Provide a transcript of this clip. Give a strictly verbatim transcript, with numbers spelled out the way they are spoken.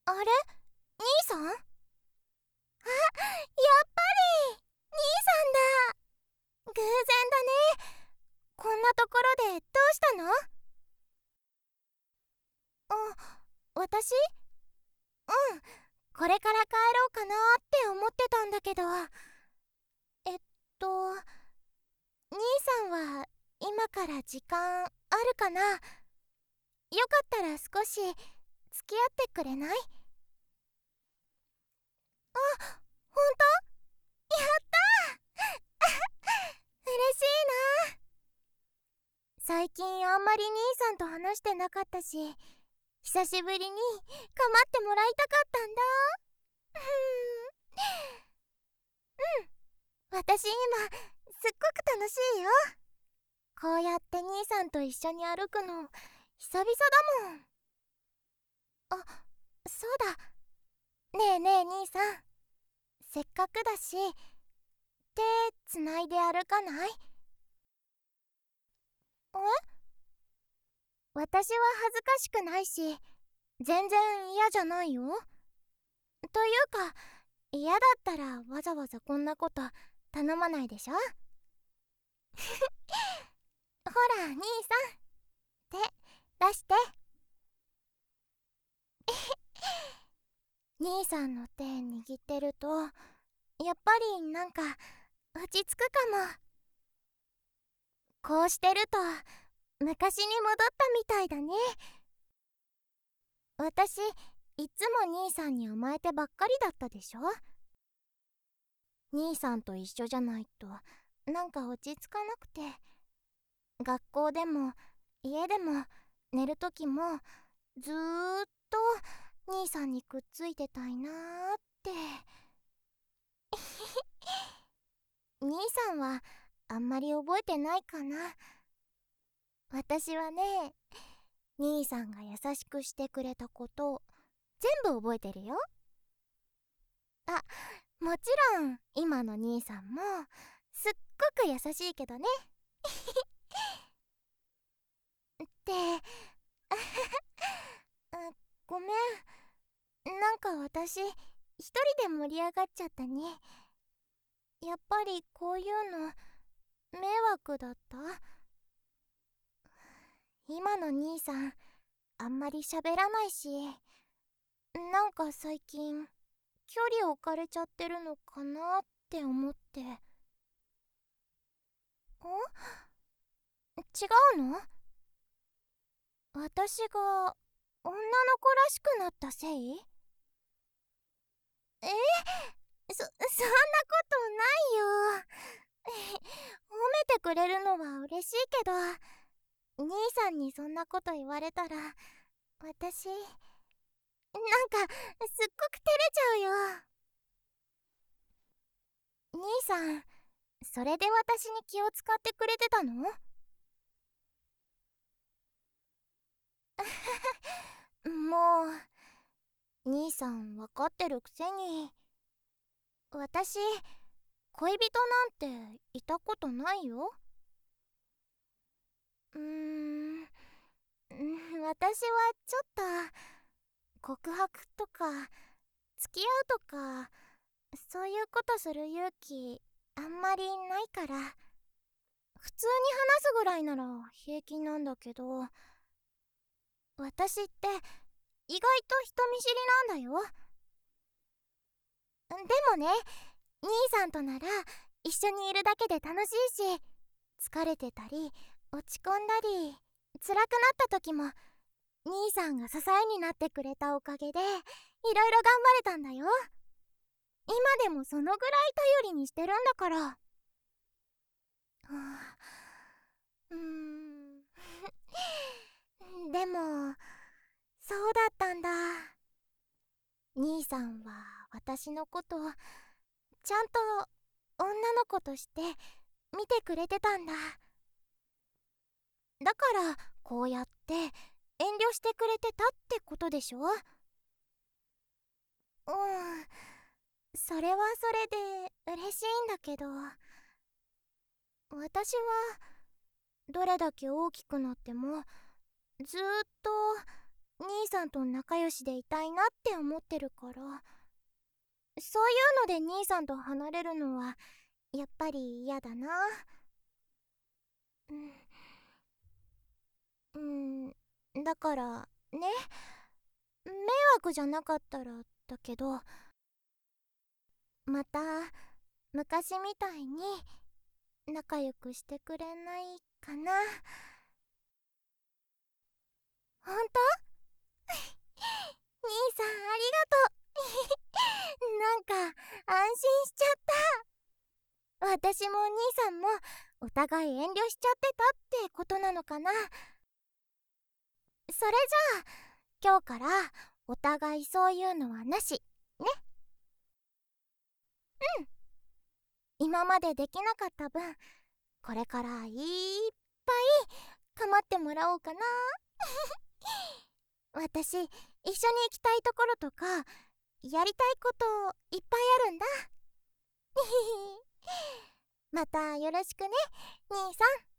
あれ、兄さん？あ、やっぱり兄さんだ。偶然だね。こんなところでどうしたの？あ、私？うん、これから帰ろうかなって思ってたんだけど。えっと兄さんは今から時間あるかな？よかったら少し付き合ってくれない？あ、ほんと？やったー嬉しいな。最近あんまり兄さんと話してなかったし、久しぶりに構ってもらいたかったんだ。うん、私今すっごく楽しいよ。こうやって兄さんと一緒に歩くの久々だもん。あ、そうだ。ねえねえ兄さん、せっかくだし手つないで歩かない？え？私は恥ずかしくないし全然嫌じゃないよ。というか、嫌だったらわざわざこんなこと頼まないでしょほら兄さん、手出して。兄さんの手握ってるとやっぱりなんか落ち着くかも。こうしてると昔に戻ったみたいだね。私いつも兄さんに甘えてばっかりだったでしょ。兄さんと一緒じゃないとなんか落ち着かなくて、学校でも家でも寝るときもずーっと兄さんにくっついてたいなーって兄さんはあんまり覚えてないかな。私はね、兄さんが優しくしてくれたこと全部覚えてるよ。あ、もちろん今の兄さんもすっごく優しいけどね。ってあ、ごめん、なんか私一人で盛り上がっちゃったね。やっぱりこういうの迷惑だった？今の兄さんあんまり喋らないし、なんか最近距離置かれちゃってるのかなって思って。ん？違うの？私が女の子らしくなったせい？え、そ、そんなことないよ。褒めてくれるのは嬉しいけど、兄さんにそんなこと言われたら私なんかすっごく照れちゃうよ。兄さん、それで私に気を使ってくれてたの？もう兄さん分かってるくせに。私恋人なんていたことないよ。うーん、私はちょっと告白とか付き合うとかそういうことする勇気あんまりないから、普通に話すぐらいなら平気なんだけど、私って意外と人見知りなんだよ。でもね、兄さんとなら一緒にいるだけで楽しいし、疲れてたり落ち込んだり辛くなった時も兄さんが支えになってくれたおかげでいろいろ頑張れたんだよ。今でもそのぐらい頼りにしてるんだから。はあ、うーんでもそうだったんだ。兄さんは私のことちゃんと女の子として見てくれてたんだ。だからこうやって遠慮してくれてたってことでしょ。うん、それはそれで嬉しいんだけど、私はどれだけ大きくなってもずーっと兄さんと仲良しでいたいなって思ってるから。そういうので兄さんと離れるのはやっぱり嫌だな。うん、うん、だからね、迷惑じゃなかったらだけど、また昔みたいに仲良くしてくれないかな。ほんと？兄さんありがとうなんか安心しちゃった。私も兄さんもお互い遠慮しちゃってたってことなのかな。それじゃあ今日からお互いそういうのはなしね。うん、今までできなかった分これからいっぱい構ってもらおうかな私一緒に行きたいところとかやりたいこといっぱいあるんだまたよろしくね兄さん。